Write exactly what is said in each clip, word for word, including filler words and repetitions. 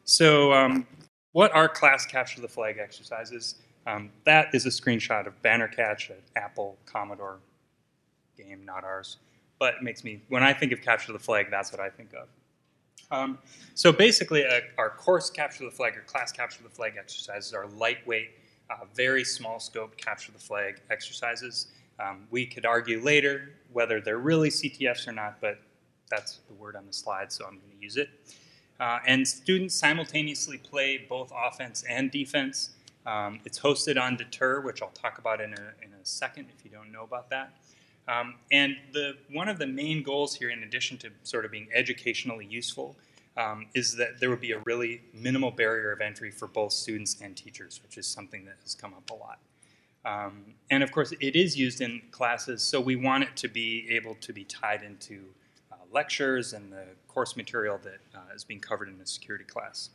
So um, what are class capture the flag exercises? Um, that is a screenshot of Banner Catch, an Apple Commodore game, not ours. But it makes me, when I think of capture the flag, that's what I think of. Um, so basically, uh, our course capture the flag or class capture the flag exercises are lightweight, uh, very small scope capture the flag exercises. Um, we could argue later whether they're really C T Fs or not, but that's the word on the slide, so I'm going to use it. Uh, and students simultaneously play both offense and defense. Um, it's hosted on Deter, which I'll talk about in a, in a second if you don't know about that. Um, and the, one of the main goals here, in addition to sort of being educationally useful, um, is that there would be a really minimal barrier of entry for both students and teachers, which is something that has come up a lot. Um, and of course, it is used in classes, so we want it to be able to be tied into uh, lectures and the course material that uh, is being covered in a security class.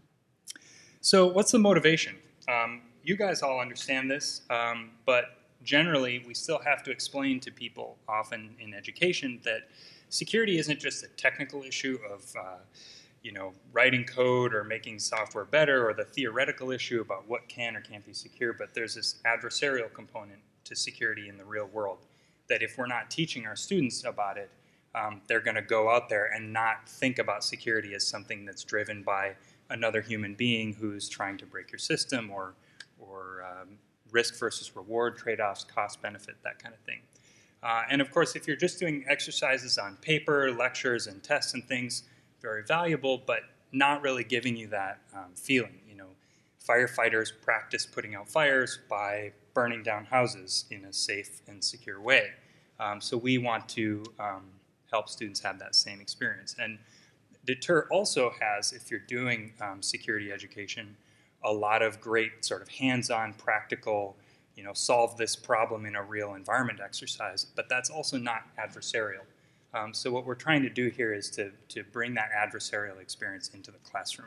So what's the motivation? Um, you guys all understand this, um, but generally, we still have to explain to people, often in education, that security isn't just a technical issue of, uh, you know, writing code or making software better, or the theoretical issue about what can or can't be secure, but there's this adversarial component to security in the real world, that if we're not teaching our students about it, um, they're going to go out there and not think about security as something that's driven by another human being who's trying to break your system, or, or um, risk versus reward trade-offs, cost benefit, that kind of thing. Uh, and of course, if you're just doing exercises on paper, lectures and tests and things, very valuable, but not really giving you that um, feeling. You know, firefighters practice putting out fires by burning down houses in a safe and secure way. Um, so we want to um, help students have that same experience. And Deter also has, if you're doing um, security education, a lot of great sort of hands-on, practical, you know, solve this problem in a real environment exercise, but that's also not adversarial. Um, so what we're trying to do here is to, to bring that adversarial experience into the classroom.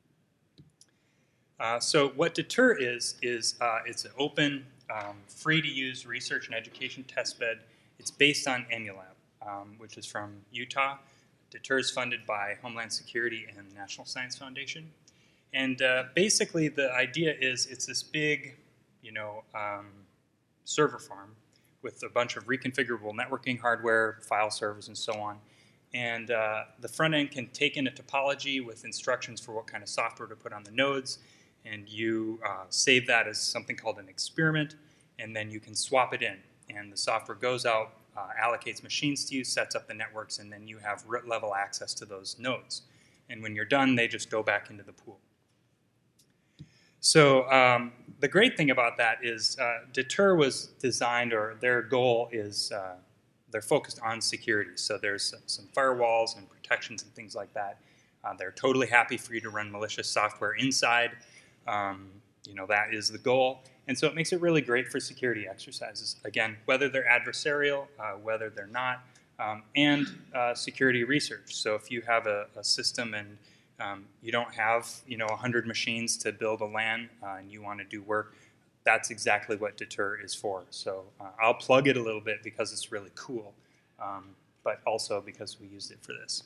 Uh, so what Deter is, is uh, it's an open, um, free-to-use research and education testbed. It's based on Emulab, um, which is from Utah. Deter is funded by Homeland Security and National Science Foundation. And uh, basically, the idea is it's this big, you know, um, server farm with a bunch of reconfigurable networking hardware, file servers, and so on. And uh, the front end can take in a topology with instructions for what kind of software to put on the nodes. And you uh, save that as something called an experiment, and then you can swap it in. And the software goes out, uh, allocates machines to you, sets up the networks, and then you have root level access to those nodes. And when you're done, they just go back into the pool. So um, the great thing about that is uh, Deter was designed, or their goal is uh, they're focused on security. So there's some firewalls and protections and things like that. Uh, they're totally happy for you to run malicious software inside. Um, you know, that is the goal. And so it makes it really great for security exercises. Again, whether they're adversarial, uh, whether they're not, um, and uh, security research. So if you have a, a system and Um, you don't have, you know, one hundred machines to build a LAN uh, and you want to do work, that's exactly what Deter is for. So uh, I'll plug it a little bit because it's really cool, um, but also because we used it for this.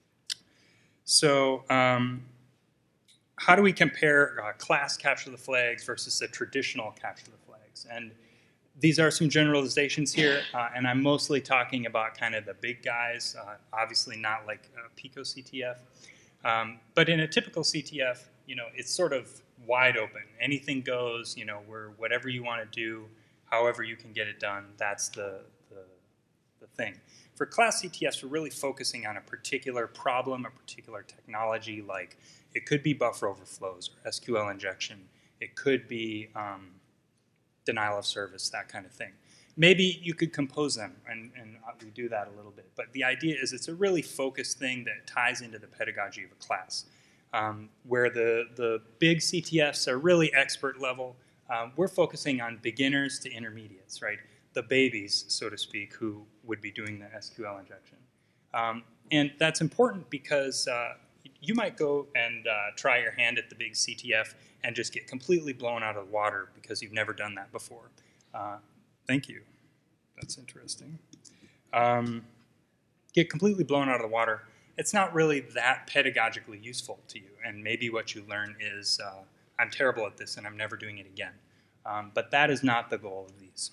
So um, how do we compare uh, class capture the flags versus the traditional capture the flags? And these are some generalizations here, uh, and I'm mostly talking about kind of the big guys, uh, obviously not like uh, Pico C T F. Um, but in a typical C T F, you know, it's sort of wide open. Anything goes, you know, where whatever you want to do, however you can get it done, that's the, the, the thing. For class C T Fs, we're really focusing on a particular problem, a particular technology, like it could be buffer overflows or S Q L injection. It could be um, denial of service, that kind of thing. Maybe you could compose them, and, and we do that a little bit. But the idea is it's a really focused thing that ties into the pedagogy of a class. Um, where the, the big C T Fs are really expert level, um, we're focusing on beginners to intermediates, right? The babies, so to speak, who would be doing the S Q L injection. Um, and that's important because uh, you might go and uh, try your hand at the big C T F and just get completely blown out of the water because you've never done that before. Uh, Thank you. That's interesting. Um, get completely blown out of the water, it's not really that pedagogically useful to you. And maybe what you learn is, uh, I'm terrible at this and I'm never doing it again. Um, but that is not the goal of these.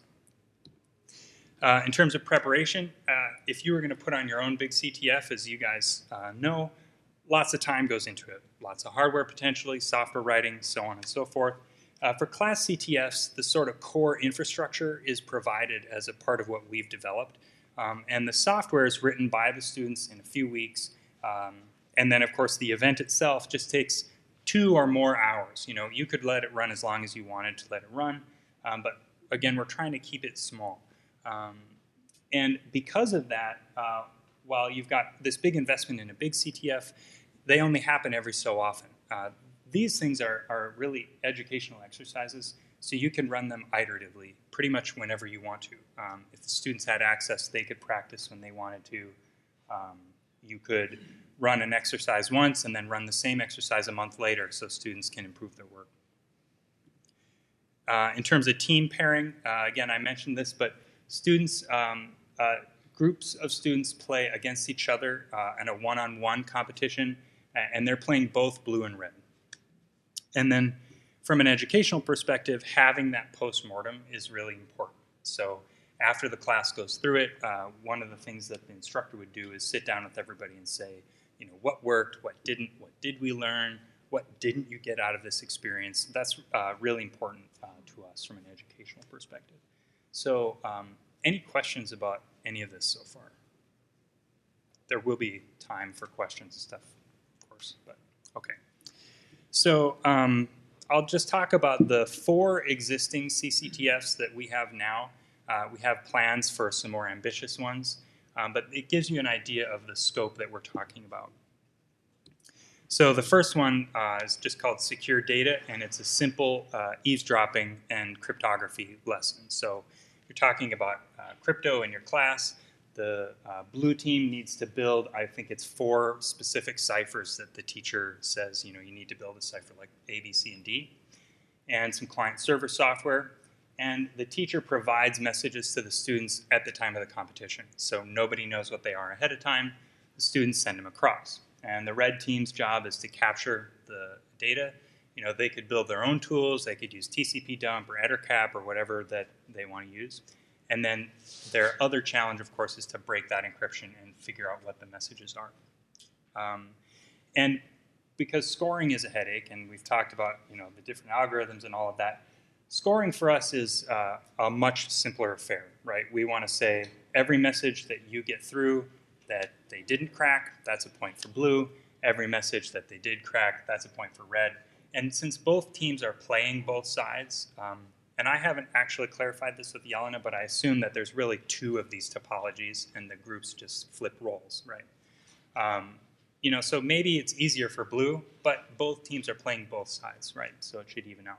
Uh, in terms of preparation, uh, if you were going to put on your own big C T F, as you guys uh, know, lots of time goes into it. Lots of hardware potentially, software writing, so on and so forth. Uh, for class C T Fs, the sort of core infrastructure is provided as a part of what we've developed. Um, and the software is written by the students in a few weeks. Um, and then, of course, the event itself just takes two or more hours. You know, you could let it run as long as you wanted to let it run. Um, but again, we're trying to keep it small. Um, and because of that, uh, while you've got this big investment in a big C T F, they only happen every so often. Uh, these things are, are really educational exercises, so you can run them iteratively pretty much whenever you want to. Um, if the students had access, they could practice when they wanted to. Um, you could run an exercise once and then run the same exercise a month later so students can improve their work. Uh, in terms of team pairing, uh, again, I mentioned this, but students, um, uh, groups of students play against each other uh, in a one-on-one competition, and they're playing both blue and red. And then from an educational perspective, having that post-mortem is really important. So after the class goes through it, uh, one of the things that the instructor would do is sit down with everybody and say, you know, what worked, what didn't, what did we learn, what didn't you get out of this experience? That's uh, really important uh, to us from an educational perspective. So um, any questions about any of this so far? There will be time for questions and stuff, of course, but okay. So um, I'll just talk about the four existing C C T Fs that we have now. Uh, we have plans for some more ambitious ones, um, but it gives you an idea of the scope that we're talking about. So the first one uh, is just called Secure Data, and it's a simple uh, eavesdropping and cryptography lesson. So you're talking about uh, crypto in your class. The uh, blue team needs to build, I think it's four specific ciphers that the teacher says, you know, you need to build a cipher like A, B, C, and D, and some client-server software. And the teacher provides messages to the students at the time of the competition. So nobody knows what they are ahead of time. The students send them across. And the red team's job is to capture the data. You know, they could build their own tools. They could use T C P dump or EtherCap or whatever that they want to use. And then their other challenge, of course, is to break that encryption and figure out what the messages are. Um, and because scoring is a headache, and we've talked about, you know, the different algorithms and all of that, scoring for us is uh, a much simpler affair, right? We want to say every message that you get through that they didn't crack, that's a point for blue. Every message that they did crack, that's a point for red. And since both teams are playing both sides, um, and I haven't actually clarified this with Jelena, but I assume that there's really two of these topologies, and the groups just flip roles, right? Um, you know, so maybe it's easier for blue, but both teams are playing both sides, right? So it should even out.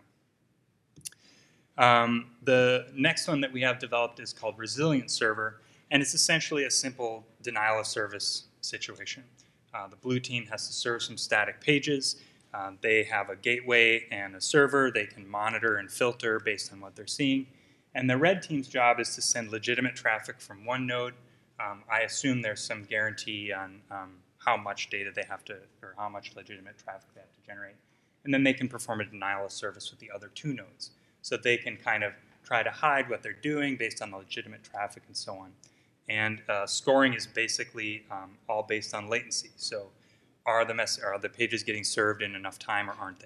Um, the next one that we have developed is called Resilient Server, and it's essentially a simple denial of service situation. Uh, the blue team has to serve some static pages. Uh, they have a gateway and a server. They can monitor and filter based on what they're seeing. And the red team's job is to send legitimate traffic from one node. Um, I assume there's some guarantee on um, how much data they have to, or how much legitimate traffic they have to generate. And then they can perform a denial of service with the other two nodes. So they can kind of try to hide what they're doing based on the legitimate traffic and so on. And uh, scoring is basically um, all based on latency. So are the, mess are the pages getting served in enough time or aren't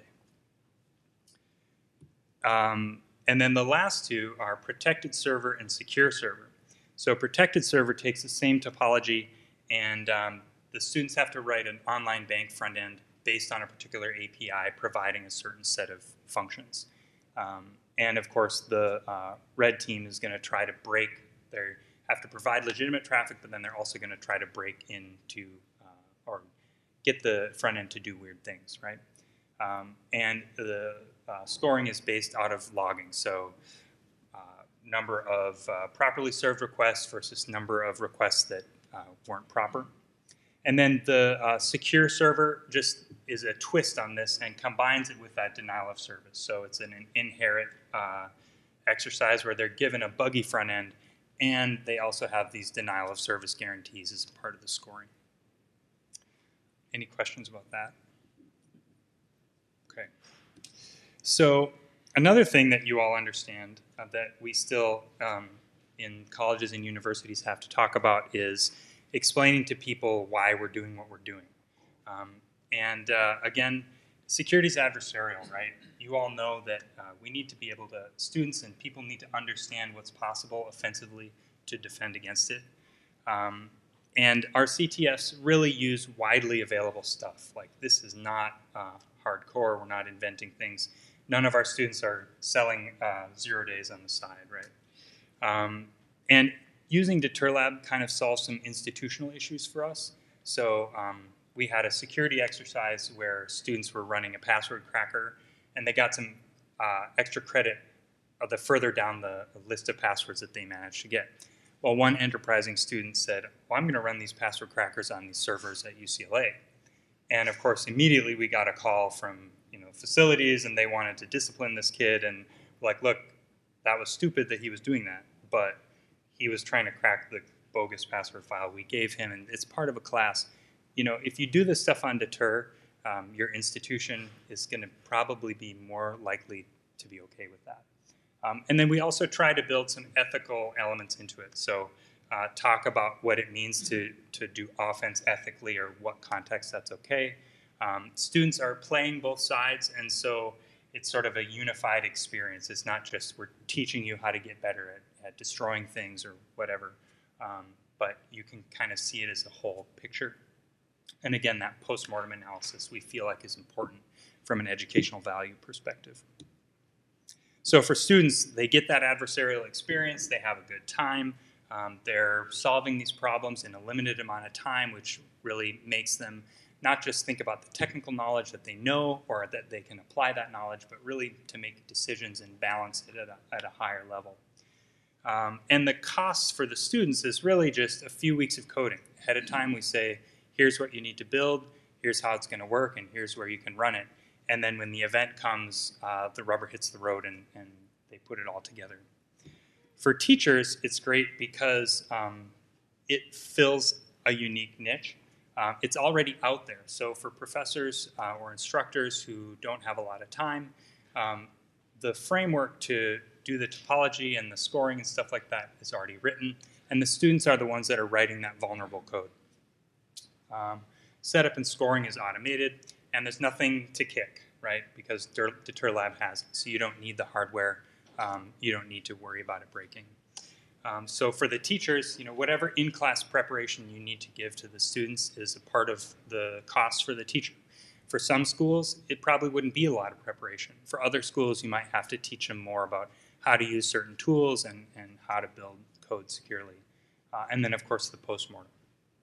they? Um, and then the last two are protected server and secure server. So protected server takes the same topology, and um, the students have to write an online bank front end based on a particular A P I providing a certain set of functions. Um, and of course, the uh, red team is going to try to break their, have to provide legitimate traffic, but then they're also going to try to break into uh, or get the front end to do weird things, right? Um, and the uh, scoring is based out of logging. So uh, number of uh, properly served requests versus number of requests that uh, weren't proper. And then the uh, secure server just is a twist on this and combines it with that denial of service. So it's an, an inherit uh, exercise where they're given a buggy front end, and they also have these denial of service guarantees as part of the scoring. any questions about that? Okay. So another thing that you all understand uh, that we still um, in colleges and universities have to talk about is explaining to people why we're doing what we're doing. Um, and uh, again, security is adversarial, right? You all know that uh, we need to be able to, students and people need to understand what's possible offensively to defend against it. Um, and our C T Fs really use widely available stuff. Like, this is not uh, hardcore, we're not inventing things. None of our students are selling uh, zero days on the side, right? Um, and using DeterLab kind of solves some institutional issues for us. So um, we had a security exercise where students were running a password cracker, and they got some uh, extra credit the further down the list of passwords that they managed to get. Well, one enterprising student said, well, I'm going to run these password crackers on these servers at U C L A. And of course, immediately we got a call from you know facilities, and they wanted to discipline this kid. And like, look, that was stupid that he was doing that, but he was trying to crack the bogus password file we gave him, and it's part of a class. You know, if you do this stuff on Deter, um, your institution is going to probably be more likely to be okay with that. Um, and then we also try to build some ethical elements into it. So uh, talk about what it means to, to do offense ethically, or what context that's okay. Um, students are playing both sides, and so it's sort of a unified experience. It's not just we're teaching you how to get better at, at destroying things or whatever, um, but you can kind of see it as a whole picture. And again, that post-mortem analysis we feel like is important from an educational value perspective. So for students, they get that adversarial experience, they have a good time, um, they're solving these problems in a limited amount of time, which really makes them not just think about the technical knowledge that they know or that they can apply that knowledge, but really to make decisions and balance it at a, at a higher level. Um, and the costs for the students is really just a few weeks of coding. Ahead of time we say, here's what you need to build, here's how it's going to work, and here's where you can run it. And then when the event comes, uh, the rubber hits the road, and, and they put it all together. For teachers, it's great because um, it fills a unique niche. Uh, it's already out there. So for professors uh, or instructors who don't have a lot of time, um, the framework to do the topology and the scoring and stuff like that is already written, and the students are the ones that are writing that vulnerable code. Um, setup and scoring is automated, and there's nothing to kick, right? Because DeterLab has it, so you don't need the hardware. Um, you don't need to worry about it breaking. Um, so for the teachers, you know, whatever in-class preparation you need to give to the students is a part of the cost for the teacher. For some schools, it probably wouldn't be a lot of preparation. For other schools, you might have to teach them more about how to use certain tools and, and how to build code securely. Uh, and then, of course, the postmortem.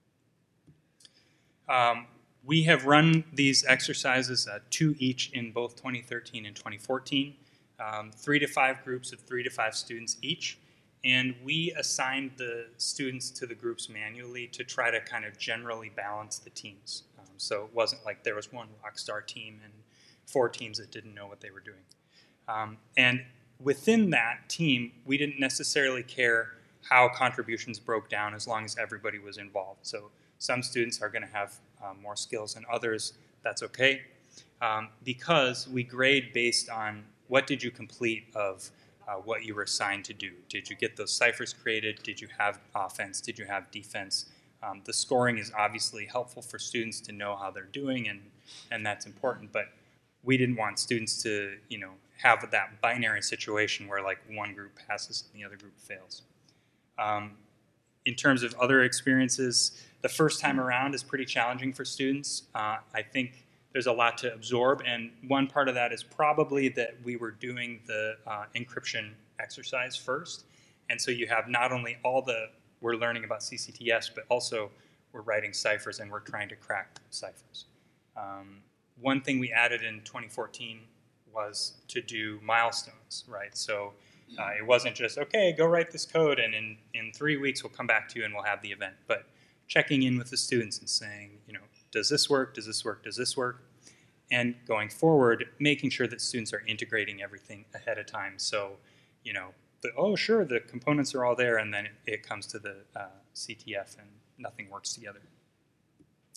Um, we have run these exercises, uh, two each in both twenty thirteen and twenty fourteen, um, three to five groups of three to five students each. And we assigned the students to the groups manually to try to kind of generally balance the teams. Um, so it wasn't like there was one rock star team and four teams that didn't know what they were doing. Um, and within that team, we didn't necessarily care how contributions broke down as long as everybody was involved. So some students are going to have um, more skills than others. That's okay. Um, because we grade based on what did you complete of Uh, what you were assigned to do. Did you get those ciphers created? Did you have offense? Did you have defense? Um, the scoring is obviously helpful for students to know how they're doing, and, and that's important, but we didn't want students to, you know, have that binary situation where like one group passes and the other group fails. Um, in terms of other experiences, the first time around is pretty challenging for students. Uh, I think there's a lot to absorb, and one part of that is probably that we were doing the uh, encryption exercise first, and so you have not only all the, we're learning about C C T S, but also we're writing ciphers and we're trying to crack ciphers. Um, one thing we added in twenty fourteen was to do milestones, right? So uh, it wasn't just, okay, go write this code, and in, in three weeks we'll come back to you and we'll have the event, but checking in with the students and saying, you know, does this work, does this work, does this work? And going forward, making sure that students are integrating everything ahead of time. So, you know, the, oh, sure, the components are all there, and then it, it comes to the uh, C T F and nothing works together.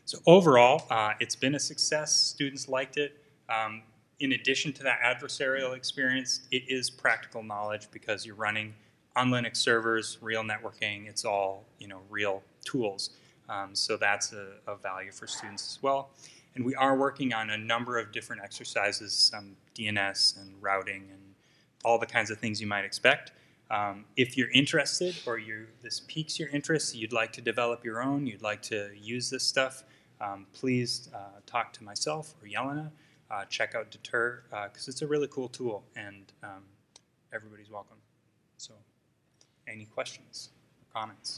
So overall, uh, it's been a success. Students liked it. Um, in addition to that adversarial experience, it is practical knowledge because you're running on Linux servers, real networking. It's all, you know, real tools. Um, so that's a, a value for students as well. And we are working on a number of different exercises, some D N S and routing and all the kinds of things you might expect. Um, if you're interested or you this piques your interest, you'd like to develop your own, you'd like to use this stuff, um, please uh, talk to myself or Jelena. Uh, check out Deter because uh, it's a really cool tool and um, everybody's welcome. So any questions or comments?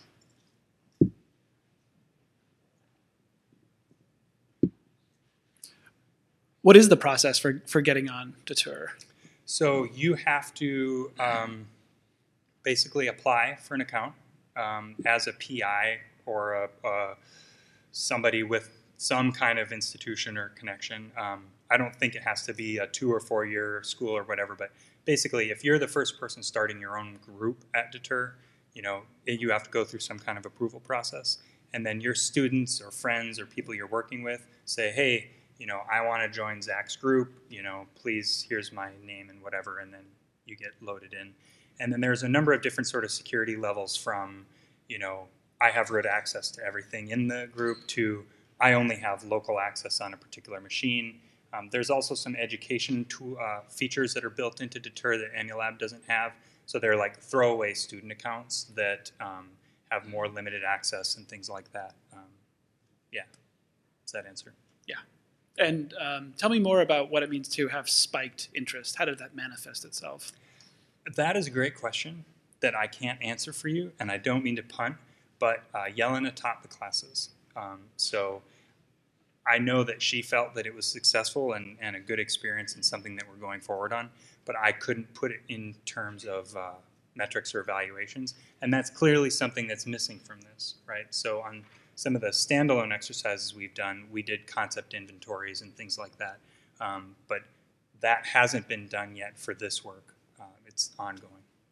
What is the process for, for getting on Deter? So you have to um, basically apply for an account um, as a P I or a, a somebody with some kind of institution or connection. Um, I don't think it has to be a two or four year school or whatever, but basically if you're the first person starting your own group at Deter, you know, you have to go through some kind of approval process. And then your students or friends or people you're working with say, hey, you know, I want to join Zach's group, you know, please, here's my name and whatever, and then you get loaded in. And then there's a number of different sort of security levels from, you know, I have root access to everything in the group to I only have local access on a particular machine. Um, there's also some education tool, uh, features that are built into Deter that Anulab doesn't have. So they're like throwaway student accounts that um, have more limited access and things like that. Um, yeah, does that answer? Yeah. And um, tell me more about what it means to have spiked interest. How did that manifest itself? That is a great question that I can't answer for you, and I don't mean to punt, but uh, Jelena taught the classes. Um, so I know that she felt that it was successful and, and a good experience and something that we're going forward on, but I couldn't put it in terms of uh, metrics or evaluations, and that's clearly something that's missing from this, right? So on some of the standalone exercises we've done, we did concept inventories and things like that. Um, but that hasn't been done yet for this work. Uh, it's ongoing.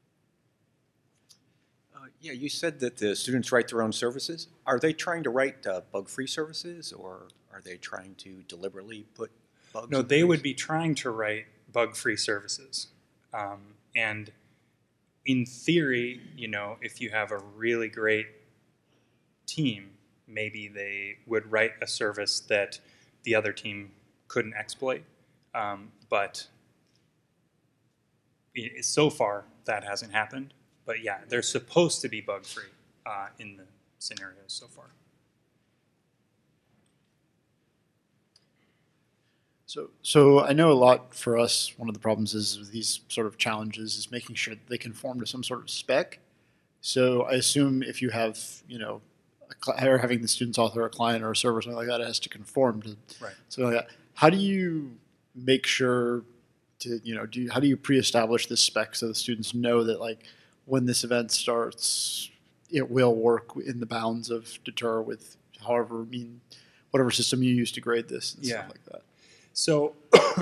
Uh, yeah, you said that the students write their own services. Are they trying to write uh, bug-free services, or are they trying to deliberately put bugs? No, in they freeze? would be trying to write bug-free services. Um, and in theory, you know, if you have a really great team, maybe they would write a service that the other team couldn't exploit. Um, but it, so far, that hasn't happened. But yeah, they're supposed to be bug-free uh, in the scenarios so far. So, so I know a lot for us, one of the problems is with these sort of challenges is making sure that they conform to some sort of spec. So I assume if you have, you know, or having the students author a client or a server or something like that, it has to conform to right. something like that. How do you make sure to, you know, do you, how do you pre-establish this spec so the students know that, like, when this event starts, it will work in the bounds of Deter with however mean, whatever system you use to grade this and yeah. stuff like that? So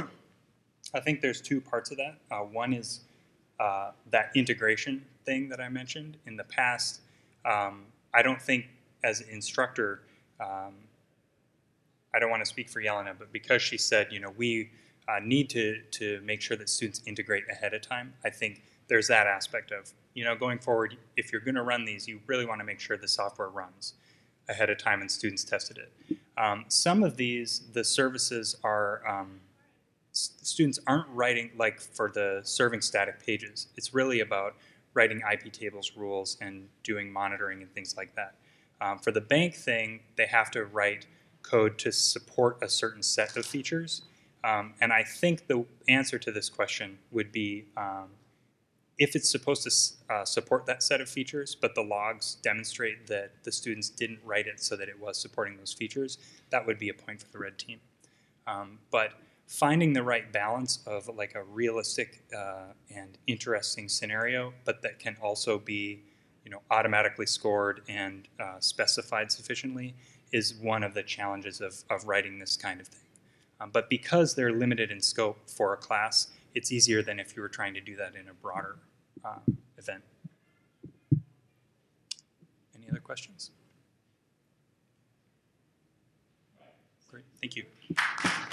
I think there's two parts of that. Uh, one is uh, that integration thing that I mentioned. In the past, um, I don't think as an instructor, um, I don't want to speak for Jelena, but because she said, you know, we uh, need to, to make sure that students integrate ahead of time, I think there's that aspect of, you know, going forward, if you're going to run these, you really want to make sure the software runs ahead of time and students tested it. Um, some of these, the services are, um, students aren't writing, like for the serving static pages. It's really about writing I P tables rules and doing monitoring and things like that. Um, for the bank thing, they have to write code to support a certain set of features. Um, and I think the answer to this question would be um, if it's supposed to uh, support that set of features, but the logs demonstrate that the students didn't write it so that it was supporting those features, that would be a point for the red team. Um, but finding the right balance of like a realistic uh, and interesting scenario, but that can also be, you know, automatically scored and uh, specified sufficiently is one of the challenges of, of writing this kind of thing. Um, but because they're limited in scope for a class, it's easier than if you were trying to do that in a broader uh, event. Any other questions? Thank you.